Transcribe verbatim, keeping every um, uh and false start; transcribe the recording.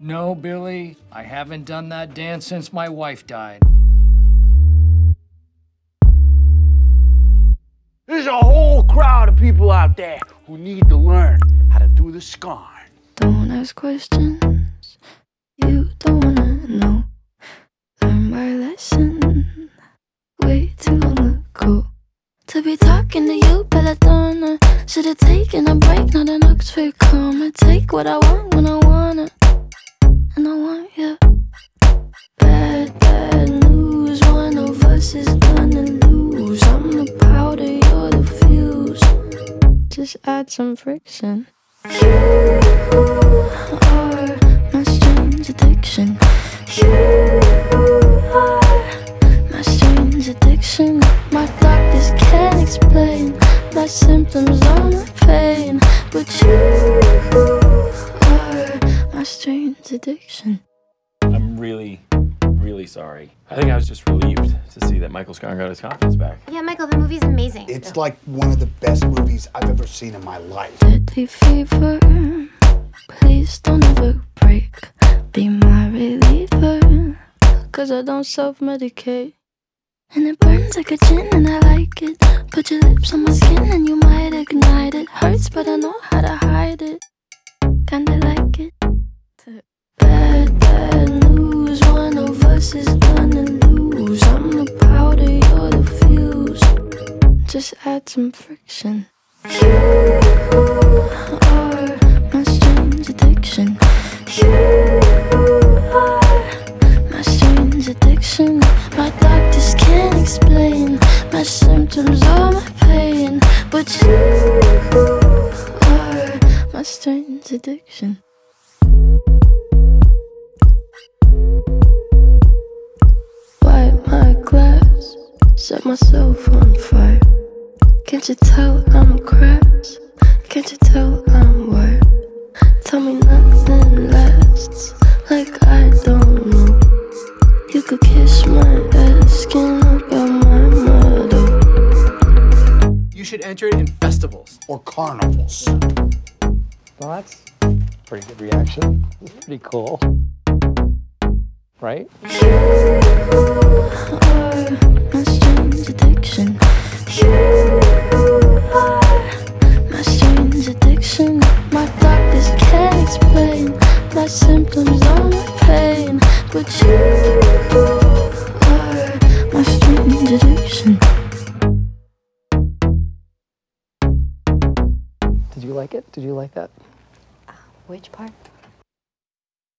No, Billy, I haven't done that dance since my wife died. There's a whole crowd of people out there who need to learn how to do the scarn. Don't ask questions you don't wanna know. Learn my lesson way too long ago. To be talking to you, Belladonna. Should've taken a break, not an Oxford comma. Take what I want when I want it, and I want you. Bad, bad news. One of us is gonna lose. I'm the powder, you're the fuse. Just add some friction. You are my strange addiction. You are my strange addiction. My doctors can't explain my symptoms or my pain, but you are my strange addiction. I'm really, really sorry. I think I was just relieved to see that Michael Scarn got his confidence back. Yeah, Michael, the movie's amazing. It's like one of the best movies I've ever seen in my life. Deadly fever, please don't ever break. Be my reliever, cause I don't self-medicate. And it burns like a gin and I like it. Put your lips on my skin and you might ignite it. Hurts but I know how to hide it. Kinda like it. Bad, bad news. One of us is gonna lose. I'm the powder, you're the fuse. Just add some friction. You are my strange addiction. You are my strange addiction. My doctors can't explain my symptoms or my pain, but you are my strange addiction. Wipe my glass, set myself on fire. Can't you tell I'm cracked? Can't you tell I'm wired? Tell me nothing lasts, like I don't know. You could kiss my ass, skin about my motto. You should enter it in festivals. Or carnivals. Well, that's a pretty good reaction. It's pretty cool. Right? You are my strange addiction. You are my strange addiction. My doctors can't explain my symptoms or my pain, but you are my strange addiction. Did you like it? Did you like that? Which part?